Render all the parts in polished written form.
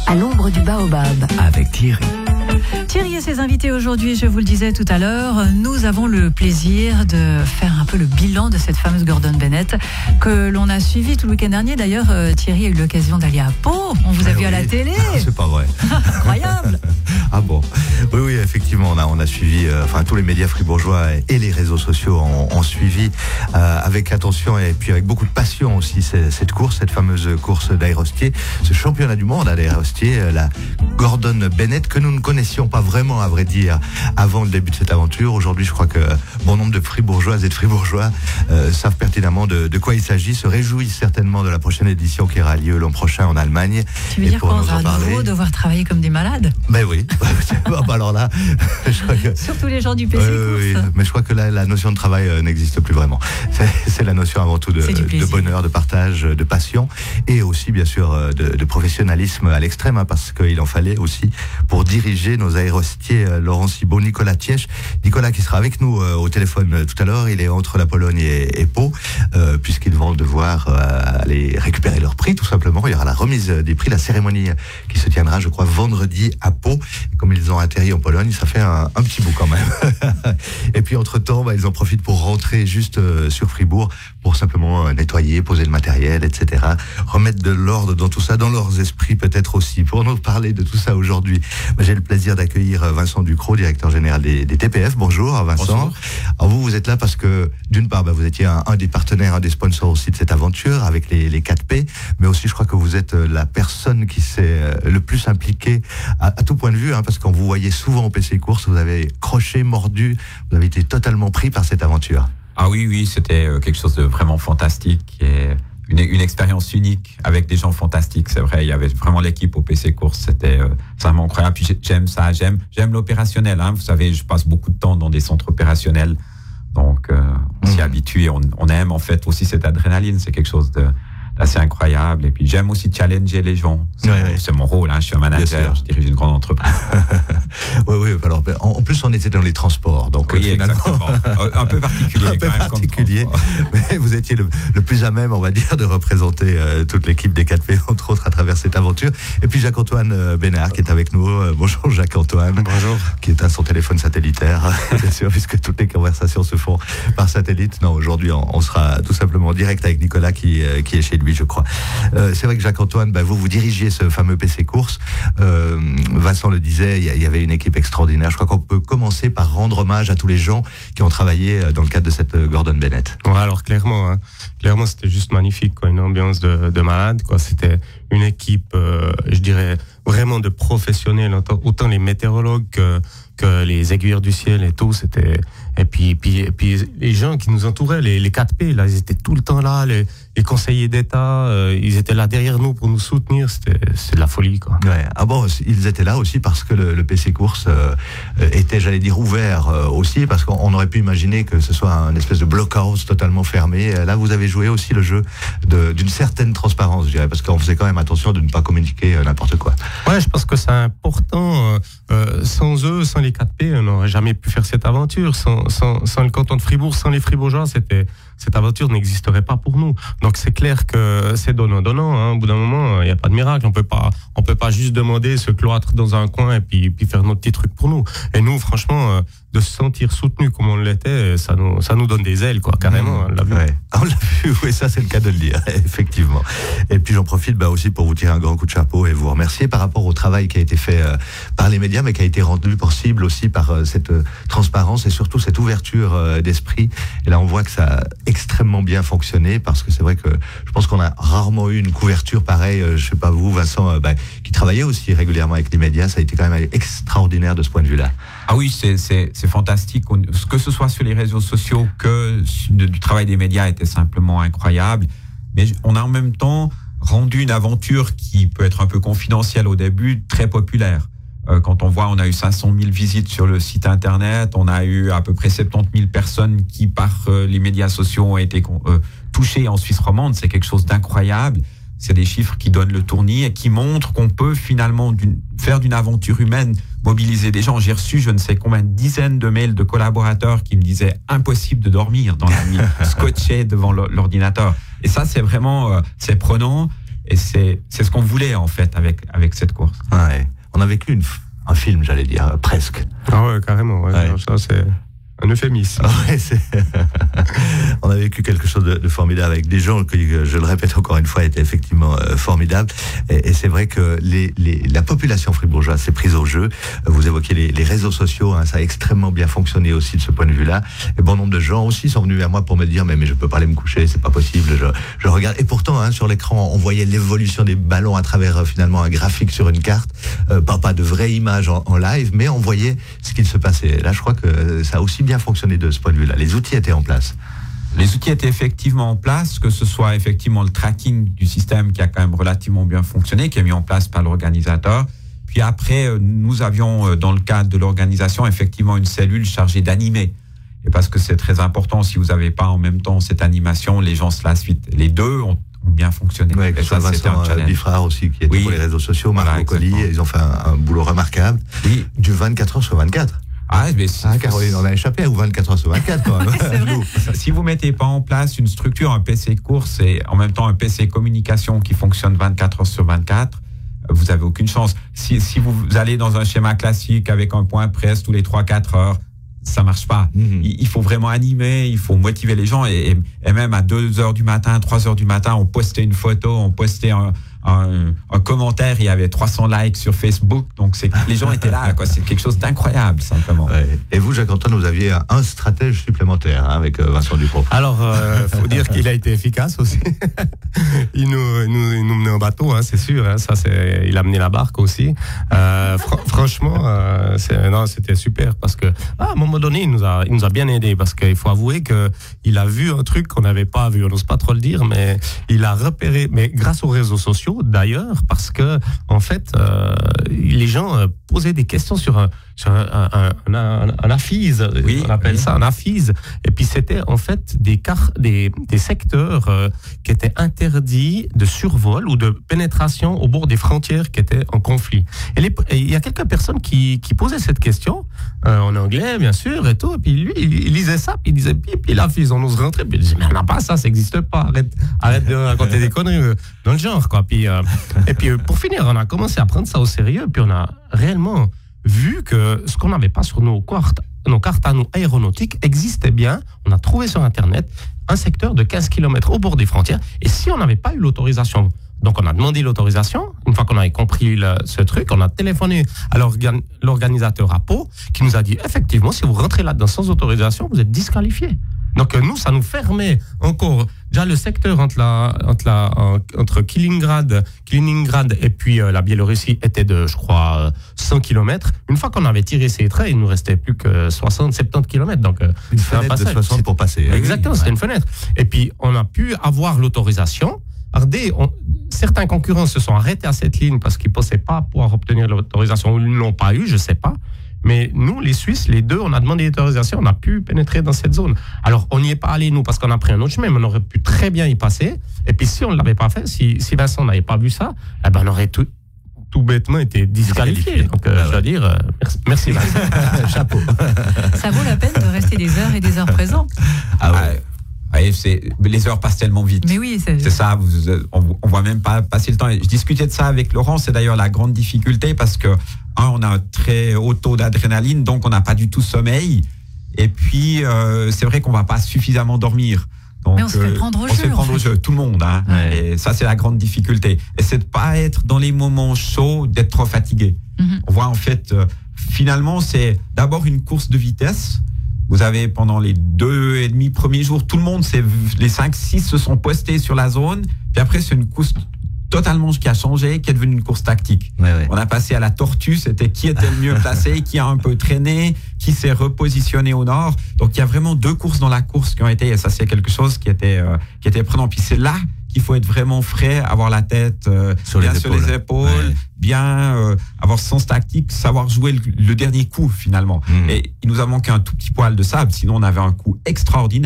à l'ombre du baobab. Avec Thierry. Thierry et ses invités aujourd'hui, je vous le disais tout à l'heure, nous avons le plaisir de faire un peu le bilan de cette fameuse Gordon Bennett que l'on a suivie tout le week-end dernier. D'ailleurs, Thierry a eu l'occasion d'aller à Pau. On vous a vu à la télé. C'est pas vrai. Incroyable. Ah bon. Oui, effectivement, on a suivi, tous les médias fribourgeois et les réseaux sociaux ont suivi avec attention et puis avec beaucoup de passion aussi cette course, cette fameuse course d'aérostier, ce championnat du monde à l'aérostier, la Gordon Bennett, que nous ne connaissions pas vraiment, à vrai dire, avant le début de cette aventure. Aujourd'hui, je crois que bon nombre de fribourgeoises et de fribourgeois savent pertinemment de quoi il s'agit, se réjouissent certainement de la prochaine édition qui aura lieu l'an prochain en Allemagne. Tu veux dire qu'on va à nouveau devoir travailler comme des malades? Ben oui. Alors là, je crois que... Surtout les gens du PC course. Oui, mais je crois que là, la notion de travail n'existe plus vraiment. C'est la notion avant tout de bonheur, de partage, de passion et aussi bien sûr de professionnalisme à l'extrême, parce qu'il en fallait aussi pour diriger nos aérostiers Laurent Cibot, Nicolas Tièche. Nicolas qui sera avec nous au téléphone tout à l'heure. Il est entre la Pologne et Pau, puisqu'ils vont devoir aller récupérer leur prix tout simplement. Il y aura la remise des prix, la cérémonie qui se tiendra, je crois, vendredi à Pau. Et comme ils ont atterri en Pologne, ça fait un petit bout quand même. Et puis entre-temps, ils en profitent pour rentrer juste sur Fribourg pour simplement nettoyer, poser le matériel, etc. Remettre de l'ordre dans tout ça, dans leurs esprits peut-être aussi. Pour nous parler de tout ça aujourd'hui, j'ai le plaisir d'accueillir Vincent Ducrot, directeur général des TPF. Bonjour Vincent. Bonjour. Alors vous êtes là parce que d'une part, vous étiez un des partenaires, un des sponsors aussi de cette aventure avec les 4P, mais aussi je crois que vous êtes la personne qui s'est le plus impliquée à tout point de vue, parce qu'on vous voyait souvent au PC Course, vous avez croché, mordu, vous avez été totalement pris par cette aventure. Ah oui, c'était quelque chose de vraiment fantastique et une expérience unique avec des gens fantastiques, c'est vrai. Il y avait vraiment l'équipe au PC Course, c'était vraiment incroyable. Puis j'aime ça, j'aime l'opérationnel. Vous savez, je passe beaucoup de temps dans des centres opérationnels, donc on s'y habitue et on aime en fait aussi cette adrénaline. C'est quelque chose d'assez incroyable. Et puis j'aime aussi challenger les gens. C'est mon rôle, je suis un manager, je dirige une grande entreprise. Oui. Alors, en plus, on était dans les transports, donc oui, finalement, exactement. Un peu particulier. Un peu particulier, mais vous étiez le plus à même, on va dire, de représenter toute l'équipe des 4P, entre autres, à travers cette aventure. Et puis Jacques-Antoine Bénard qui est avec nous. Bonjour Jacques-Antoine. Bonjour. Qui est à son téléphone satellitaire, bien sûr, puisque toutes les conversations se font par satellite. Non, aujourd'hui, on sera tout simplement en direct avec Nicolas qui est chez lui, je crois. C'est vrai que Jacques-Antoine, vous dirigiez ce fameux PC Course. Vincent le disait, il y avait une équipe extraordinaire. Je crois qu'on peut commencer par rendre hommage à tous les gens qui ont travaillé dans le cadre de cette Gordon Bennett. Ouais, alors clairement, c'était juste magnifique, une ambiance de malade, C'était une équipe, je dirais, vraiment de professionnels, autant les météorologues que les aiguilleurs du ciel et tout, c'était... Et puis les gens qui nous entouraient, les 4P, là, ils étaient tout le temps là, les conseillers d'État, ils étaient là derrière nous pour nous soutenir, c'est de la folie, Ouais. Ah bon, ils étaient là aussi parce que le PC Course était, j'allais dire, ouvert aussi, parce qu'on aurait pu imaginer que ce soit un espèce de blockhouse totalement fermé. Là, vous avez joué aussi le jeu d'une certaine transparence, je dirais, parce qu'on faisait quand même attention de ne pas communiquer n'importe quoi. Ouais, je pense que c'est important. Sans eux, sans les 4P, on n'aurait jamais pu faire cette aventure. Sans le canton de Fribourg, sans les Fribourgeois, cette aventure n'existerait pas pour nous. Donc c'est clair que c'est donnant. Au bout d'un moment, il n'y a pas de miracle. On peut pas juste demander se cloître dans un coin et puis faire notre petit truc pour nous. Et nous, franchement, de se sentir soutenu comme on l'était, ça nous donne des ailes, carrément. On l'a vu. Ouais. On l'a vu, oui, ça c'est le cas de le dire, effectivement. Et puis j'en profite aussi pour vous tirer un grand coup de chapeau et vous remercier par rapport au travail qui a été fait par les médias, mais qui a été rendu possible aussi par cette transparence et surtout cette ouverture d'esprit. Et là, on voit que ça a extrêmement bien fonctionné, parce que c'est vrai que je pense qu'on a rarement eu une couverture pareille. Je sais pas vous, Vincent, qui travaillait aussi régulièrement avec les médias, ça a été quand même extraordinaire de ce point de vue-là. Ah oui, c'est fantastique. Que ce soit sur les réseaux sociaux que du travail des médias était simplement incroyable. Mais on a en même temps rendu une aventure qui peut être un peu confidentielle au début, très populaire. Quand on voit, on a eu 500 000 visites sur le site internet, on a eu à peu près 70 000 personnes qui, par les médias sociaux, ont été touchées en Suisse romande. C'est quelque chose d'incroyable. C'est des chiffres qui donnent le tournis et qui montrent qu'on peut finalement faire d'une aventure humaine, mobiliser des gens. J'ai reçu je ne sais combien de dizaines de mails de collaborateurs qui me disaient impossible de dormir dans la nuit, scotché devant l'ordinateur. Et ça, c'est vraiment c'est prenant. Et c'est ce qu'on voulait en fait avec cette course. Ouais. On a vécu un film, j'allais dire, presque. Ah ouais, carrément. Ouais. Ouais. Ça, c'est un euphémisme. Ouais, on a vécu quelque chose de formidable avec des gens qui, je le répète encore une fois, étaient effectivement formidables. Et c'est vrai que la population fribourgeoise s'est prise au jeu. Vous évoquez les réseaux sociaux, hein, ça a extrêmement bien fonctionné aussi de ce point de vue-là. Et bon nombre de gens aussi sont venus vers moi pour me dire mais je peux pas aller me coucher, c'est pas possible. Je regarde. Et pourtant, hein, sur l'écran, on voyait l'évolution des ballons à travers finalement un graphique sur une carte, pas de vraies images en live, mais on voyait ce qu'il se passait. Et là, je crois que ça a aussi bien fonctionné de ce point de vue-là. Les outils étaient en place. Les outils étaient effectivement en place, que ce soit effectivement le tracking du système qui a quand même relativement bien fonctionné, qui est mis en place par l'organisateur. Puis après, nous avions, dans le cadre de l'organisation, effectivement une cellule chargée d'animer. Et parce que c'est très important, si vous n'avez pas en même temps cette animation, les gens se lassent vite. Les deux ont bien fonctionné. Oui, que ce soit Vincent Bifrard aussi, qui était pour les réseaux sociaux, Marc Bocoli, ils ont fait un boulot remarquable. Oui. Du 24 heures sur 24. Ah, mais Caroline, on a échappé ou 24 heures sur 24 quand même. Si vous mettez pas en place une structure, un PC course et en même temps un PC communication qui fonctionne 24 heures sur 24, vous avez aucune chance. Si vous allez dans un schéma classique avec un point presse tous les 3-4 heures, ça marche pas. Il faut vraiment animer, il faut motiver les gens et même à 2 heures du matin, 3 heures du matin, on postait une photo, on postait un commentaire, il y avait 300 likes sur Facebook, donc les gens étaient là, quoi. C'est quelque chose d'incroyable, simplement. Ouais. Et vous, Jacques-Antoine, vous aviez un stratège supplémentaire avec Vincent Dupont. Alors, faut dire qu'il a été efficace aussi. il nous menait en bateau, hein, c'est sûr. Hein, il a mené la barque aussi. Franchement, c'était super parce que à un moment donné, il nous a bien aidé parce qu'il faut avouer que il a vu un truc qu'on n'avait pas vu. On n'ose pas trop le dire, mais il a repéré. Mais grâce aux réseaux sociaux, d'ailleurs, parce que en fait, les gens posaient des questions sur un AFIS, oui, on appelle ça un AFIS, et puis c'était en fait des secteurs qui étaient interdits de survol ou de pénétration au bord des frontières qui étaient en conflit. Et il y a quelques personnes qui posaient cette question en anglais, bien sûr, et tout, et puis lui, il lisait ça, puis il disait, puis l'AFIS, on ose rentrer, puis il disait, mais on n'a pas ça n'existe pas, arrête de raconter des conneries dans le genre, quoi. Puis, et puis pour finir, on a commencé à prendre ça au sérieux, puis on a réellement vu que ce qu'on n'avait pas sur nos cartes à nous aéronautiques existait bien. On a trouvé sur Internet un secteur de 15 km au bord des frontières. Et si on n'avait pas eu l'autorisation, donc on a demandé l'autorisation, une fois qu'on avait compris ce truc, on a téléphoné à l'organisateur à Pau, qui nous a dit, effectivement, si vous rentrez là-dedans sans autorisation, vous êtes disqualifié. Donc nous, ça nous fermait encore déjà le secteur entre Kaliningrad et puis la Biélorussie était de, je crois, 100 km. Une fois qu'on avait tiré ces traits, il nous restait plus que 60-70 km. Donc une fenêtre de 60 pour passer. Exactement, c'était une fenêtre. Et puis on a pu avoir l'autorisation. Alors, certains concurrents se sont arrêtés à cette ligne parce qu'ils ne pensaient pas pouvoir obtenir l'autorisation ou ils ne l'ont pas eu, je ne sais pas. Mais nous, les Suisses, les deux, on a demandé l'autorisation, on a pu pénétrer dans cette zone. Alors, on n'y est pas allé, nous, parce qu'on a pris un autre chemin, mais on aurait pu très bien y passer. Et puis, si on ne l'avait pas fait, si Vincent n'avait pas vu ça, eh ben, on aurait tout bêtement été disqualifié. Donc, je dois dire, merci Vincent. Chapeau. Ça vaut la peine de rester des heures et des heures présents. Ah ouais. Ouais, les heures passent tellement vite. Mais oui, c'est ça. On voit même pas passer le temps. Je discutais de ça avec Laurent. C'est d'ailleurs la grande difficulté parce que on a un très haut taux d'adrénaline, donc on n'a pas du tout sommeil. Et puis c'est vrai qu'on va pas suffisamment dormir. Donc, mais on se fait prendre au jeu. On se fait prendre au jeu, tout le monde. Hein. Ouais. Et ça, c'est la grande difficulté. Et c'est de pas être dans les moments chauds, d'être trop fatigué. On voit en fait, finalement, c'est d'abord une course de vitesse. Vous avez, pendant les 2,5 premiers jours, tout le monde, les 5-6 se sont postés sur la zone. Puis après, c'est une course totalement qui a changé, qui est devenue une course tactique. Ouais. On a passé à la tortue, c'était qui était le mieux placé, qui a un peu traîné, qui s'est repositionné au nord. Donc, il y a vraiment 2 courses dans la course qui ont été, et ça, c'est quelque chose qui était prenant. Puis c'est là qu'il faut être vraiment frais, avoir la tête sur les épaules, ouais. Bien avoir ce sens tactique, savoir jouer le dernier coup finalement. Et il nous a manqué un tout petit poil de sable, sinon on avait un coup extraordinaire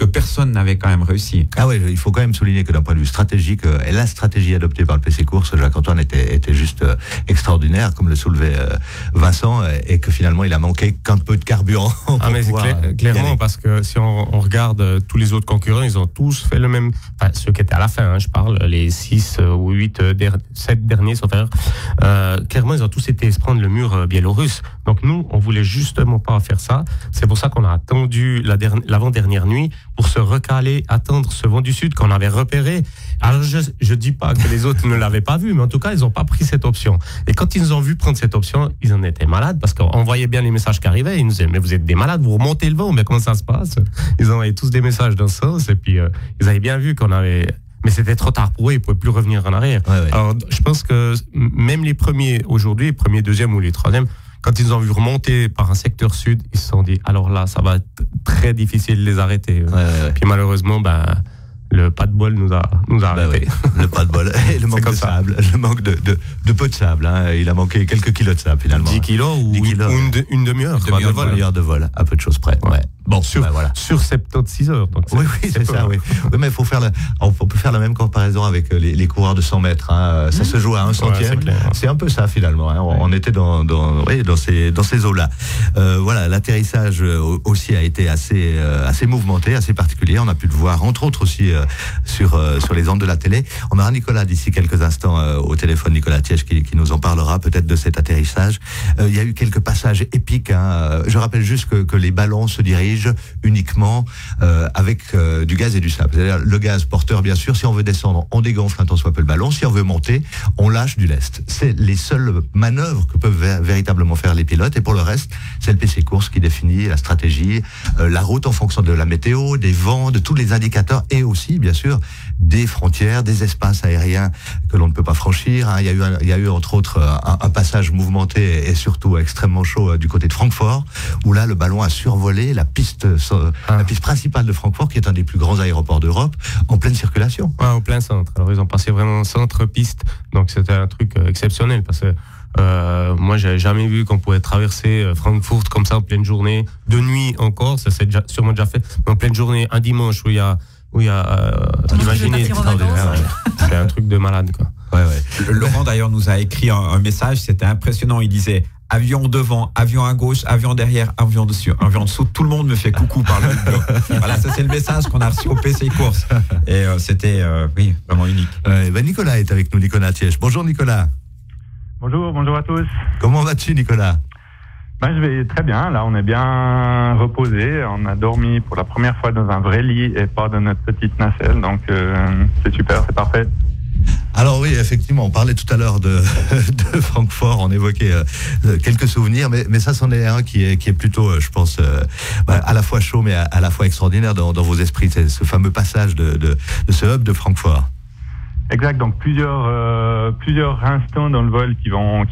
que personne n'avait quand même réussi. Ah oui, il faut quand même souligner que d'un point de vue stratégique, la stratégie adoptée par le PC Course, Jacques-Antoine était juste extraordinaire, comme le soulevait Vincent, et que finalement il a manqué qu'un peu de carburant. Mais clairement, parce que si on regarde tous les autres concurrents, ils ont tous fait le même. Enfin, ceux qui étaient à la fin, je parle, les 6 ou 7 derniers, sauf erreur. Clairement, ils ont tous été se prendre le mur biélorusse. Donc nous, on voulait justement pas faire ça. C'est pour ça qu'on a attendu l'avant-dernière nuit pour se recaler, attendre ce vent du sud qu'on avait repéré. Alors je dis pas que les autres ne l'avaient pas vu, mais en tout cas, ils ont pas pris cette option. Et quand ils nous ont vu prendre cette option, ils en étaient malades parce qu'on voyait bien les messages qui arrivaient. Ils nous disaient, mais vous êtes des malades, vous remontez le vent, mais comment ça se passe? Ils envoyaient tous des messages dans ce sens, et puis ils avaient bien vu qu'on avait... Mais c'était trop tard pour eux, ils ne pouvaient plus revenir en arrière. Ouais. Alors, je pense que même les premiers aujourd'hui, les premiers, deuxièmes ou les troisièmes, quand ils ont vu remonter par un secteur sud, ils se sont dit, alors là, ça va être très difficile de les arrêter. Ouais. Puis malheureusement, le pas de bol nous a arrêtés. Le pas de bol et le manque de sable, le manque de peu de sable. Il a manqué quelques kilos de sable finalement. 10 kilos ou une demi-heure de vol, à peu de choses près. Ouais. Bon, sur 76 heures. Donc oui, c'est ça. Oui, mais il faut on peut faire la même comparaison avec les coureurs de 100 mètres. Ça se joue à 1 centième. C'est un peu ça finalement. On était dans ces eaux-là. Voilà, l'atterrissage aussi a été assez mouvementé, assez particulier. On a pu le voir entre autres aussi sur les ondes de la télé. On aura Nicolas d'ici quelques instants au téléphone, Nicolas Tiège, qui nous en parlera peut-être de cet atterrissage. Il y a eu quelques passages épiques. Je rappelle juste que les ballons se dirigent uniquement avec du gaz et du sable. C'est-à-dire le gaz porteur, bien sûr. Si on veut descendre, on dégonfle un tant soit peu le ballon. Si on veut monter, on lâche du lest. C'est les seules manœuvres que peuvent véritablement faire les pilotes. Et pour le reste, c'est le PC Course qui définit la stratégie, la route en fonction de la météo, des vents, de tous les indicateurs et aussi, bien sûr, des frontières, des espaces aériens que l'on ne peut pas franchir. Il y a eu entre autres un passage mouvementé et surtout extrêmement chaud du côté de Francfort, où là, le ballon a survolé la piste principale de Francfort, qui est un des plus grands aéroports d'Europe, en pleine circulation. Au plein centre. Alors, ils ont passé vraiment centre-piste. Donc, c'était un truc exceptionnel parce que moi, j'avais jamais vu qu'on pouvait traverser Francfort comme ça en pleine journée, de nuit encore. Ça s'est sûrement déjà fait. Mais en pleine journée, un dimanche où il y a imaginez, c'est un truc de malade, quoi. Ouais. Laurent d'ailleurs nous a écrit un message, c'était impressionnant. Il disait avion devant, avion à gauche, avion derrière, avion dessus, avion dessous. Tout le monde me fait coucou par le micro. Voilà, ça c'est le message qu'on a reçu au PC Course. Et c'était vraiment unique. Nicolas est avec nous, Nicolas Tiège. Bonjour Nicolas. Bonjour à tous. Comment vas-tu Nicolas? Je vais très bien. Là, on est bien reposé. On a dormi pour la première fois dans un vrai lit et pas dans notre petite nacelle. Donc, c'est super, c'est parfait. Alors oui, effectivement, on parlait tout à l'heure de Francfort, on évoquait quelques souvenirs, mais ça, c'en est un qui est plutôt, je pense, à la fois chaud, mais à la fois extraordinaire dans vos esprits. C'est ce fameux passage de ce hub de Francfort. Exact, donc plusieurs instants dans le vol qui vont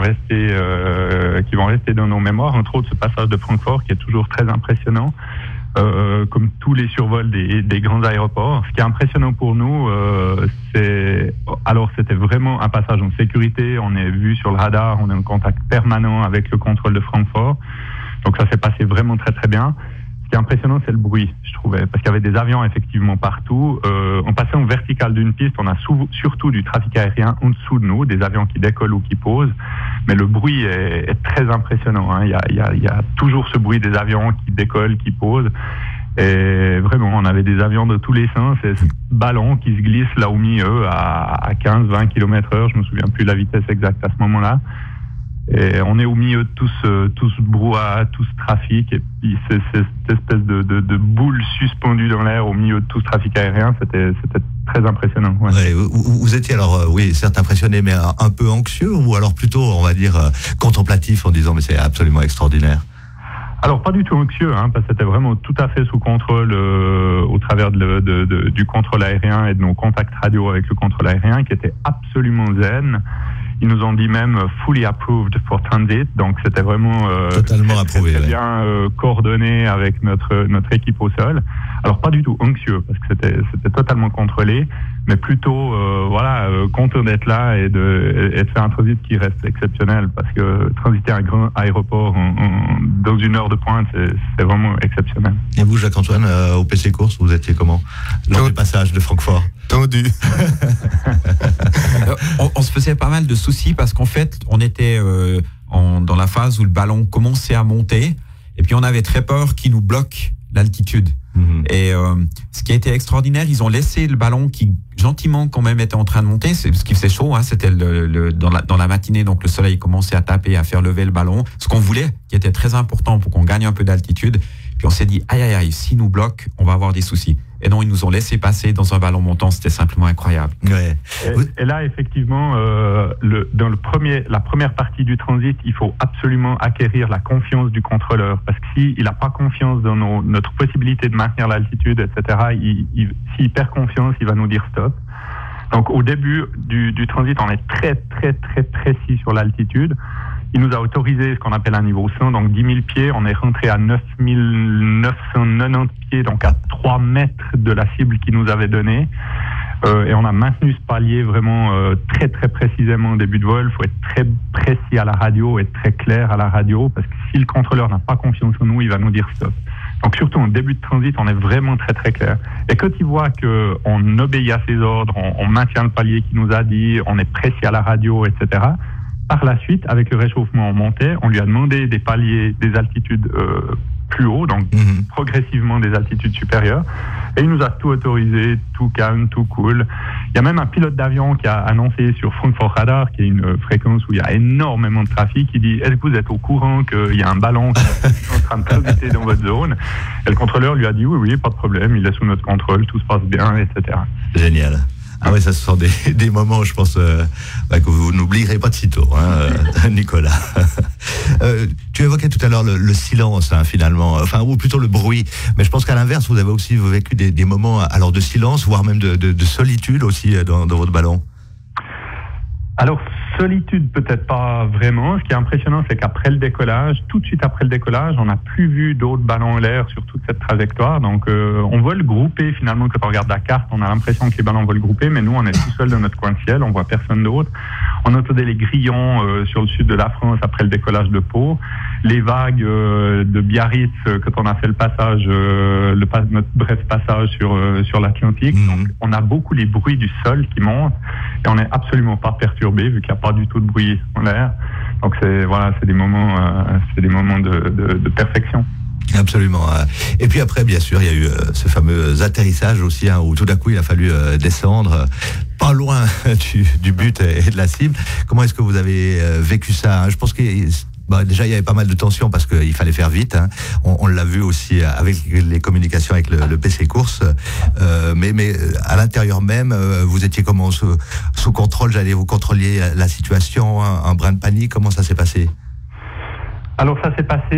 rester dans nos mémoires, entre autres ce passage de Francfort qui est toujours très impressionnant, comme tous les survols des grands aéroports. Ce qui est impressionnant pour nous, c'était vraiment un passage en sécurité, on est vu sur le radar, on est en contact permanent avec le contrôle de Francfort, donc ça s'est passé vraiment très très bien. Ce qui est impressionnant, c'est le bruit, je trouvais, parce qu'il y avait des avions effectivement partout. On passait en vertical d'une piste, on a surtout du trafic aérien en dessous de nous, des avions qui décollent ou qui posent, mais le bruit est très impressionnant. Il y a toujours ce bruit des avions qui décollent, qui posent, et vraiment, on avait des avions de tous les sens, et ce ballon qui se glisse là au milieu à 15-20 km/h, je me souviens plus de la vitesse exacte à ce moment-là. Et on est au milieu de tout ce brouhaha, tout ce trafic, et puis cette espèce de boule suspendue dans l'air au milieu de tout ce trafic aérien, c'était très impressionnant. Ouais. Ouais, vous étiez alors, oui, certes impressionné, mais un peu anxieux, ou alors plutôt, on va dire, contemplatif, en disant mais c'est absolument extraordinaire? Alors pas du tout anxieux, parce que c'était vraiment tout à fait sous contrôle au travers du contrôle aérien et de nos contacts radio avec le contrôle aérien, qui était absolument zen. Ils nous ont dit même fully approved for transit, donc c'était vraiment totalement approuvé, très bien coordonné avec notre équipe au sol. Alors pas du tout anxieux parce que c'était totalement contrôlé. mais plutôt content d'être là et de faire un transit qui reste exceptionnel, parce que transiter un grand aéroport dans une heure de pointe, c'est vraiment exceptionnel. Et vous, Jacques-Antoine, au PC Course, vous étiez comment lors du passage de Francfort? Tendu. On se faisait pas mal de soucis parce qu'en fait, on était dans la phase où le ballon commençait à monter, et puis on avait très peur qu'il nous bloque l'altitude. Et ce qui a été extraordinaire, ils ont laissé le ballon qui gentiment quand même était en train de monter, c'est ce qui faisait chaud, hein, c'était dans la matinée, donc le soleil commençait à taper, à faire lever le ballon, ce qu'on voulait, qui était très important pour qu'on gagne un peu d'altitude. Puis on s'est dit, aïe, s'ils nous bloquent, on va avoir des soucis. Et non, ils nous ont laissé passer dans un ballon montant, c'était simplement incroyable. Ouais. Et là, effectivement, dans la première partie du transit, il faut absolument acquérir la confiance du contrôleur, parce que s'il n'a pas confiance dans notre possibilité de maintenir l'altitude, etc., s'il perd confiance, il va nous dire stop. Donc au début du transit, on est très, très, très précis sur l'altitude. Il nous a autorisé ce qu'on appelle un niveau 100, donc 10 000 pieds. On est rentré à 9 990 pieds, donc à 3 mètres de la cible qu'il nous avait donnée. Et on a maintenu ce palier vraiment très, très précisément au début de vol. Il faut être très précis à la radio, être très clair à la radio, parce que si le contrôleur n'a pas confiance en nous, il va nous dire stop. Donc surtout en début de transit, on est vraiment très, très clair. Et quand il voit qu'on obéit à ses ordres, on maintient le palier qu'il nous a dit, on est précis à la radio, etc., par la suite, avec le réchauffement en montée, on lui a demandé des paliers, des altitudes plus hauts, donc progressivement des altitudes supérieures. Et il nous a tout autorisé, tout calme, tout cool. Il y a même un pilote d'avion qui a annoncé sur Francfort Radar, qui est une fréquence où il y a énormément de trafic, il dit, est-ce que vous êtes au courant qu'il y a un ballon qui est en train de transiter dans votre zone? Et le contrôleur lui a dit, oui, pas de problème, il est sous notre contrôle, tout se passe bien, etc. Génial. Ah oui, ça ce sont des moments, je pense, que vous n'oublierez pas de sitôt, Nicolas. Tu évoquais tout à l'heure le silence, finalement, ou plutôt le bruit. Mais je pense qu'à l'inverse, vous avez aussi vécu des moments alors de silence, voire même de solitude aussi dans votre ballon. Alors, solitude, peut-être pas vraiment. Ce qui est impressionnant, c'est qu'après le décollage, tout de suite après le décollage, on n'a plus vu d'autres ballons en l'air sur toute cette trajectoire. Donc, on vole groupé, finalement, quand on regarde la carte, on a l'impression que les ballons volent groupés, mais nous, on est tout seul dans notre coin de ciel, on voit personne d'autre. On entendait les grillons sur le sud de la France après le décollage de Pau. Les vagues de Biarritz, quand on a fait le passage, notre bref passage sur l'Atlantique. Donc, on a beaucoup les bruits du sol qui montent et on n'est absolument pas perturbé vu qu'il n'y a pas du tout de bruit en l'air. Donc, c'est des moments de perfection. Absolument. Et puis après, bien sûr, il y a eu ce fameux atterrissage aussi, où tout d'un coup, il a fallu descendre pas loin du but et de la cible. Comment est-ce que vous avez vécu ça? Je pense que déjà, il y avait pas mal de tension parce qu'il fallait faire vite. On l'a vu aussi avec les communications avec le PC Course. Mais à l'intérieur même, vous étiez comment sous contrôle? Vous contrôliez la situation, un brin de panique? Comment ça s'est passé? Alors ça s'est passé,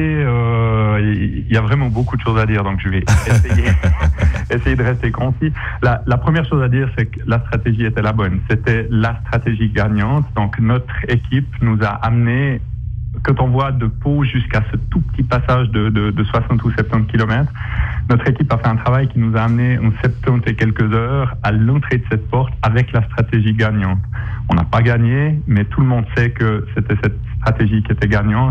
il y a vraiment beaucoup de choses à dire, donc je vais essayer de rester concis. La première chose à dire, c'est que la stratégie était la bonne. C'était la stratégie gagnante. Donc notre équipe nous a amené, quand on voit de Pau jusqu'à ce tout petit passage de 60 ou 70 km, notre équipe a fait un travail qui nous a amené en 70 et quelques heures à l'entrée de cette porte avec la stratégie gagnante. On n'a pas gagné, mais tout le monde sait que c'était cette stratégie qui était gagnante.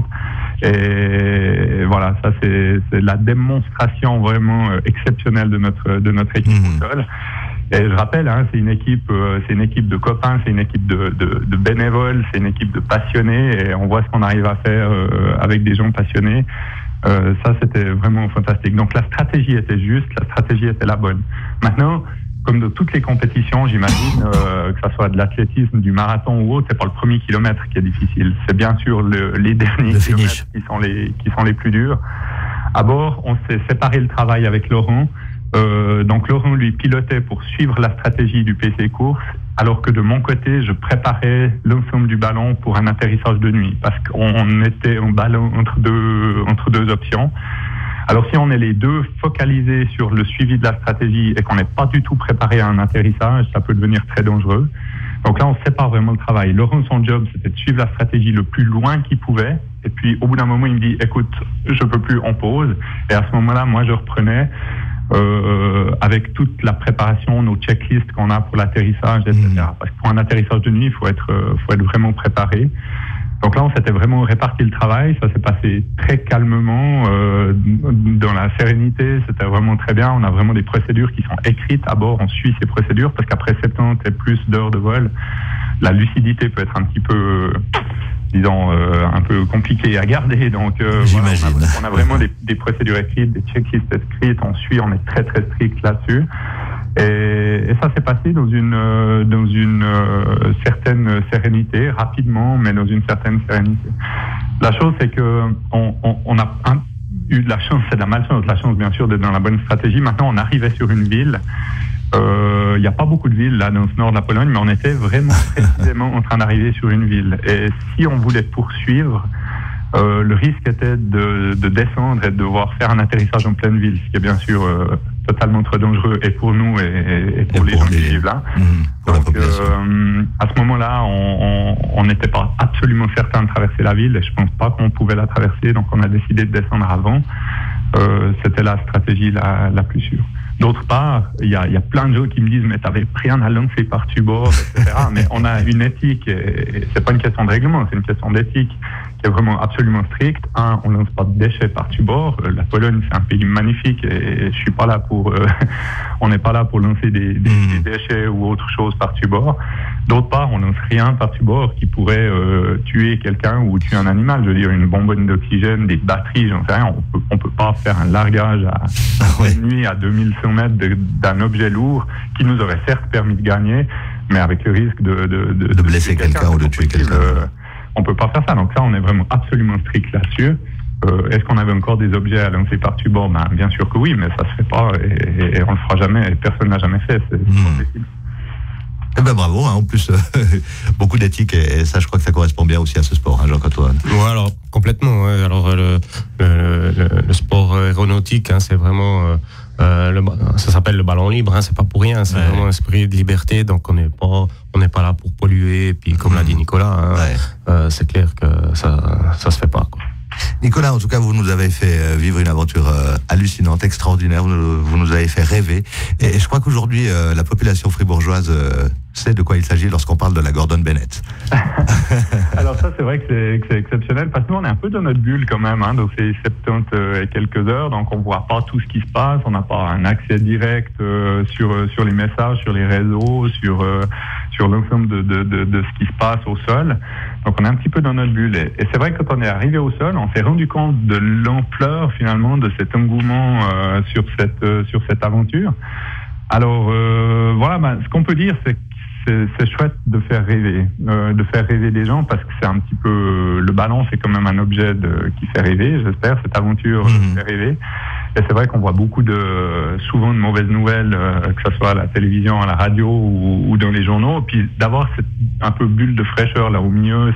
Et voilà, ça c'est la démonstration vraiment exceptionnelle de notre équipe au sol. Et je rappelle, c'est une équipe de copains, c'est une équipe de bénévoles, c'est une équipe de passionnés, et on voit ce qu'on arrive à faire avec des gens passionnés. Ça, c'était vraiment fantastique. Donc la stratégie était juste, la stratégie était la bonne. Maintenant, comme dans toutes les compétitions, j'imagine, que ça soit de l'athlétisme, du marathon ou autre, c'est pas le premier kilomètre qui est difficile. C'est bien sûr les derniers kilomètres qui sont les plus durs. À bord, on s'est séparé le travail avec Laurent. Donc Laurent, lui, pilotait pour suivre la stratégie du PC Course, alors que de mon côté, je préparais l'ensemble du ballon pour un atterrissage de nuit, parce qu'on était en ballon entre deux options. Alors si on est les deux focalisés sur le suivi de la stratégie et qu'on n'est pas du tout préparé à un atterrissage, ça peut devenir très dangereux. Donc là, on sépare vraiment le travail. Laurent, son job, c'était de suivre la stratégie le plus loin qu'il pouvait. Et puis, au bout d'un moment, il me dit, écoute, je peux plus, on pause. Et à ce moment-là, moi, je reprenais. avec toute la préparation, nos checklists qu'on a pour l'atterrissage, etc. Parce que pour un atterrissage de nuit, il faut être vraiment préparé. Donc là, on s'était vraiment réparti le travail. Ça s'est passé très calmement, dans la sérénité. C'était vraiment très bien. On a vraiment des procédures qui sont écrites à bord. On suit ces procédures parce qu'après 70 et plus d'heures de vol, la lucidité peut être un petit peu, disons, un peu compliquée à garder. Donc, j'imagine. Voilà, on a vraiment des procédures écrites, des checklists écrites. On suit, on est très très strict là-dessus. Et ça s'est passé dans une certaine sérénité, rapidement, mais dans une certaine sérénité. La chose, c'est que on a eu de la chance, c'est de la malchance, la chance bien sûr d'être dans la bonne stratégie. Maintenant, on arrivait sur une ville. Il n'y a pas beaucoup de villes là dans ce nord de la Pologne, mais on était vraiment précisément en train d'arriver sur une ville. Et si on voulait poursuivre, le risque était de descendre et de devoir faire un atterrissage en pleine ville, ce qui est bien sûr totalement trop dangereux et pour nous et pour les gens qui vivent là. Donc à ce moment-là, on n'était pas absolument certain de traverser la ville et je pense pas qu'on pouvait la traverser, donc on a décidé de descendre avant. C'était la stratégie la plus sûre. D'autre part, il y a plein de gens qui me disent mais t'avais rien à lancer par-dessus bord, etc. Mais on a une éthique, et c'est pas une question de règlement, c'est une question d'éthique qui est vraiment absolument stricte. On lance pas de déchets par-dessus bord. La Pologne, c'est un pays magnifique et je suis pas là pour, on n'est pas là pour lancer des déchets ou autre chose par-dessus bord. D'autre part, on lance rien par-dessus bord qui pourrait tuer quelqu'un ou tuer un animal. Je veux dire, une bonbonne d'oxygène, des batteries, j'en sais rien. On peut pas faire un largage à nuit à 2100 mètres d'un objet lourd qui nous aurait certes permis de gagner, mais avec le risque de blesser quelqu'un ou de tuer quelqu'un. On peut pas faire ça. Donc ça, on est vraiment absolument strict là-dessus. Est-ce qu'on avait encore des objets à lancer par-dessus bord? Bien sûr que oui, mais ça se fait pas et on le fera jamais. Et personne n'a jamais fait. C'est impossible. Eh ben bravo, hein, en plus beaucoup d'éthique et ça, je crois que ça correspond bien aussi à ce sport, hein, Jean-Antoine. Ouais, alors complètement. Ouais. Alors le sport aéronautique, hein, c'est vraiment ça s'appelle le ballon libre, hein, c'est pas pour rien, c'est vraiment un esprit de liberté, donc on n'est pas là pour polluer, et puis comme l'a dit Nicolas, hein, c'est clair que ça se fait pas, quoi. Nicolas, en tout cas, vous nous avez fait vivre une aventure hallucinante, extraordinaire, vous nous avez fait rêver, et je crois qu'aujourd'hui la population fribourgeoise sait de quoi il s'agit lorsqu'on parle de la Gordon Bennett. Alors ça, c'est vrai que c'est exceptionnel, parce que nous, on est un peu dans notre bulle quand même, hein, donc c'est 70 et quelques heures, donc on voit pas tout ce qui se passe, on n'a pas un accès direct sur les messages, sur les réseaux, sur l'ensemble de ce qui se passe au sol. Donc on est un petit peu dans notre bulle. Et c'est vrai que quand on est arrivé au sol, on s'est rendu compte de l'ampleur finalement de cet engouement sur cette aventure. Alors voilà, ce qu'on peut dire, c'est que c'est chouette de faire rêver les gens, parce que c'est un petit peu, le ballon, c'est quand même un objet qui fait rêver, j'espère, cette aventure fait rêver. Et c'est vrai qu'on voit souvent de mauvaises nouvelles, que ce soit à la télévision, à la radio ou dans les journaux. Et puis d'avoir cette un peu bulle de fraîcheur là au milieu,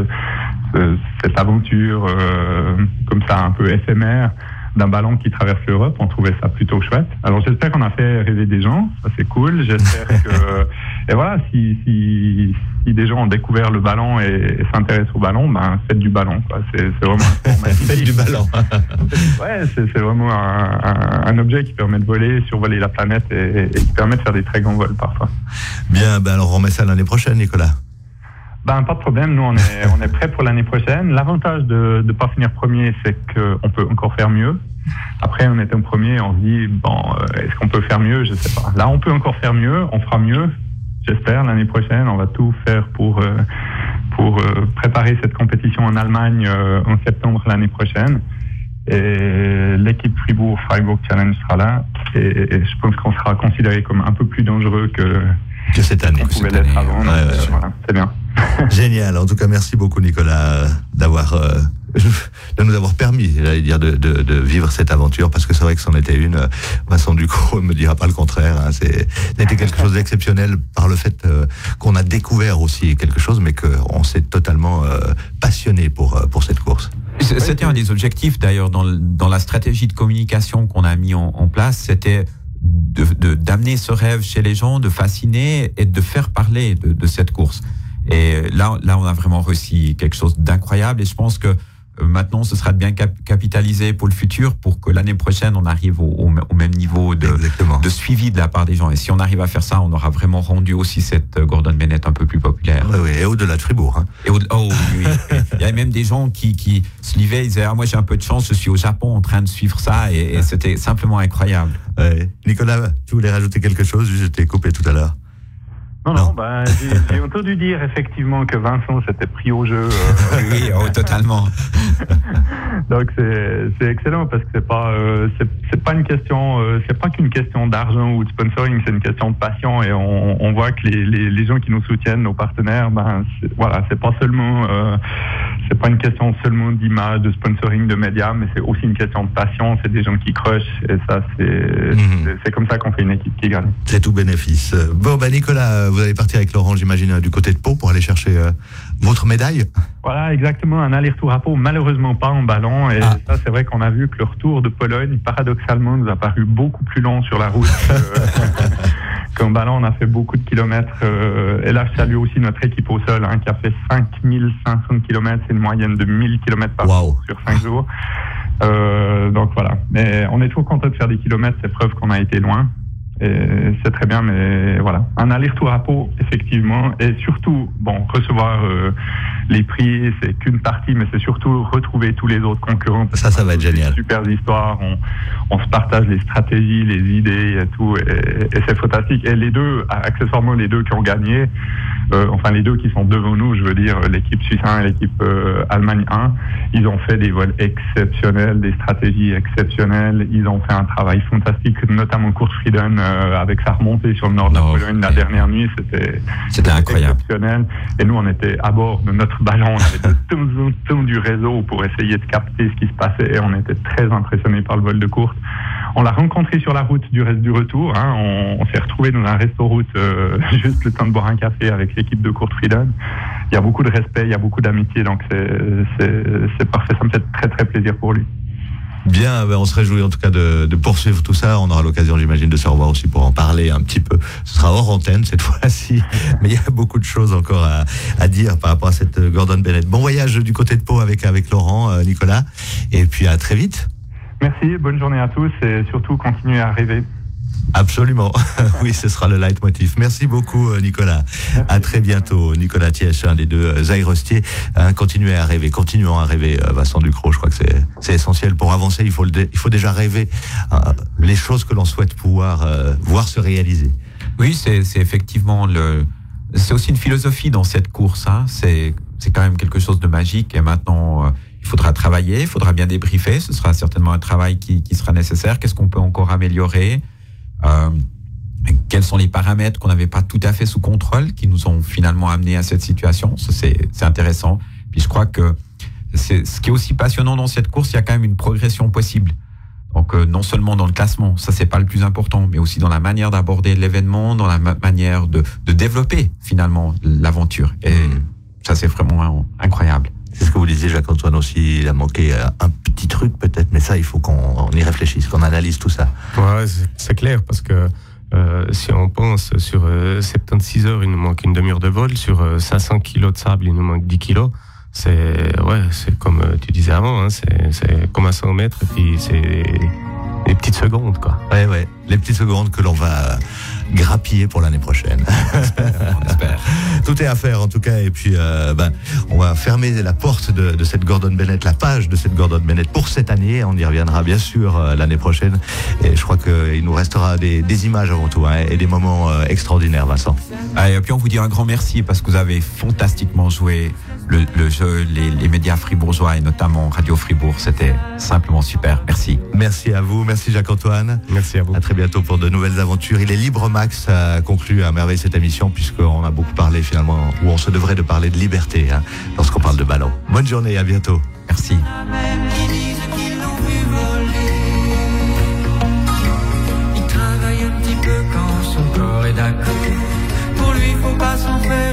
cette aventure comme ça un peu éphémère d'un ballon qui traverse l'Europe, on trouvait ça plutôt chouette. Alors j'espère qu'on a fait rêver des gens, ça c'est cool. J'espère que et voilà, si des gens ont découvert le ballon et s'intéressent au ballon, faites du ballon, quoi. C'est vraiment faites du ballon. Ouais, c'est vraiment un objet qui permet de voler, survoler la planète et qui permet de faire des très grands vols parfois. Bien, alors on remet ça l'année prochaine, Nicolas. Pas de problème, nous on est prêts pour l'année prochaine. L'avantage de ne pas finir premier, c'est qu'on peut encore faire mieux. Après, on était en premier, on se dit, est-ce qu'on peut faire mieux? Je sais pas. Là, on peut encore faire mieux, on fera mieux. J'espère, l'année prochaine, on va tout faire pour préparer cette compétition en Allemagne en septembre l'année prochaine. Et l'équipe Freiburg Challenge sera là. Et je pense qu'on sera considéré comme un peu plus dangereux que cette année. On pouvait l'être avant. Voilà, c'est bien. Génial. En tout cas, merci beaucoup, Nicolas, de nous avoir permis, j'allais dire, de vivre cette aventure, parce que c'est vrai que c'en était une. Vincent Ducrot ne me dira pas le contraire. Hein. C'était quelque chose d'exceptionnel par le fait qu'on a découvert aussi quelque chose, mais qu'on s'est totalement passionné pour cette course. C'était un des objectifs, d'ailleurs, dans la stratégie de communication qu'on a mis en place, c'était d'amener ce rêve chez les gens, de fasciner et de faire parler de cette course. Et là, on a vraiment réussi quelque chose d'incroyable. Et je pense que Maintenant, ce sera de bien capitaliser pour le futur, pour que l'année prochaine, on arrive au même niveau de suivi de la part des gens. Et si on arrive à faire ça, on aura vraiment rendu aussi cette Gordon Bennett un peu plus populaire. Oui, et au-delà de Fribourg. Hein. Oui. Il y a même des gens qui se livaient, ils disaient, moi j'ai un peu de chance, je suis au Japon en train de suivre ça, et c'était simplement incroyable. Nicolas, tu voulais rajouter quelque chose? Je t'ai coupé tout à l'heure. Non, j'ai entendu dire effectivement que Vincent s'était pris au jeu. Oui, totalement. Donc c'est excellent parce que c'est pas une question, c'est pas qu'une question d'argent ou de sponsoring, c'est une question de passion, et on voit que les gens qui nous soutiennent, nos partenaires, c'est pas seulement, c'est pas une question seulement d'image, de sponsoring, de médias, mais c'est aussi une question de passion. C'est des gens qui crushent, et ça c'est comme ça qu'on fait une équipe qui gagne. C'est tout bénéfice. Bon, Nicolas, vous allez partir avec Laurent, j'imagine, du côté de Pau pour aller chercher votre médaille. Voilà, exactement, un aller-retour à Pau, malheureusement pas en ballon, et ça c'est vrai qu'on a vu que le retour de Pologne, paradoxalement, nous a paru beaucoup plus long sur la route qu'en ballon. On a fait beaucoup de kilomètres, et là je salue aussi notre équipe au sol, qui a fait 5500 kilomètres, c'est une moyenne de 1000 kilomètres par jour sur 5 jours. Donc voilà, mais on est toujours content de faire des kilomètres, c'est preuve qu'on a été loin. Et c'est très bien, mais voilà, un aller-retour à Pau, effectivement, et surtout, recevoir les prix, c'est qu'une partie, mais c'est surtout retrouver tous les autres concurrents. Ça va être génial. Super histoires, on se partage les stratégies, les idées et tout, et c'est fantastique. Et les deux, accessoirement les deux qui ont gagné, les deux qui sont devant nous, je veux dire, l'équipe Suisse 1 et l'équipe Allemagne 1, ils ont fait des vols exceptionnels, des stratégies exceptionnelles, ils ont fait un travail fantastique, notamment Kurt Frieden, avec sa remontée sur le nord de la Pologne la dernière nuit, c'était incroyable, exceptionnel. Et nous, on était à bord de notre ballon, on avait de temps en temps du réseau pour essayer de capter ce qui se passait, et on était très impressionnés par le vol de Kurt. On l'a rencontré sur la route du reste du retour. On s'est retrouvé dans un resto-route juste le temps de boire un café avec l'équipe de Kurt Frieden. Il y a beaucoup de respect, il y a beaucoup d'amitié, donc c'est parfait. Ça me fait très très plaisir pour lui. Bien, on se réjouit en tout cas de poursuivre tout ça. On aura l'occasion, j'imagine, de se revoir aussi pour en parler un petit peu. Ce sera hors antenne cette fois-ci, mais il y a beaucoup de choses encore à dire par rapport à cette Gordon Bennett. Bon voyage du côté de Pau avec Laurent, Nicolas, et puis à très vite. Merci, bonne journée à tous, et surtout continuez à rêver. Absolument, oui, ce sera le leitmotiv. Merci beaucoup, Nicolas. Merci. À très bientôt. Nicolas Thièche, un des deux aérostiers. Continuons à rêver, Vincent Ducrot. Je crois que c'est essentiel. Pour avancer, il faut déjà rêver les choses que l'on souhaite pouvoir voir se réaliser. Oui, c'est effectivement c'est aussi une philosophie dans cette course. C'est quand même quelque chose de magique, et maintenant il faudra travailler, il faudra bien débriefer. Ce sera certainement un travail qui sera nécessaire. Qu'est-ce qu'on peut encore améliorer? Quels sont les paramètres qu'on n'avait pas tout à fait sous contrôle, qui nous ont finalement amené à cette situation? Ça, c'est intéressant. Puis je crois que ce qui est aussi passionnant dans cette course, il y a quand même une progression possible. Donc non seulement dans le classement, ça c'est pas le plus important, mais aussi dans la manière d'aborder l'événement, dans la manière de développer finalement l'aventure. Et ça c'est vraiment incroyable. C'est ce que vous disiez, Jacques-Antoine, aussi. Il a manqué un petit truc peut-être, mais ça, il faut qu'on y réfléchisse, qu'on analyse tout ça. Ouais, c'est clair, parce que si on pense sur 76 heures, il nous manque une demi-heure de vol. Sur 500 kilos de sable, il nous manque 10 kilos. C'est comme tu disais avant, c'est comme à 100 mètres, et puis c'est des petites secondes, quoi. Ouais, les petites secondes que l'on va grappiller pour l'année prochaine. On espère. Tout est à faire en tout cas, et puis on va fermer la porte de cette Gordon Bennett, la page de cette Gordon Bennett pour cette année. On y reviendra bien sûr l'année prochaine, et je crois qu'il nous restera des images avant tout, et des moments extraordinaires, Vincent. Et puis on vous dit un grand merci, parce que vous avez fantastiquement joué le jeu, les médias fribourgeois, et notamment Radio Fribourg. C'était simplement super. Merci. Merci à vous, merci Jacques-Antoine. Merci à vous. À très bientôt pour de nouvelles aventures. Il est libre Max a conclu à merveille cette émission, puisqu'on a beaucoup parlé finalement, ou on se devrait de parler de liberté lorsqu'on parle de ballon. Bonne journée, à bientôt. Merci. Il travaille un petit peu quand son corps est d'accord. Pour lui, faut pas s'en faire.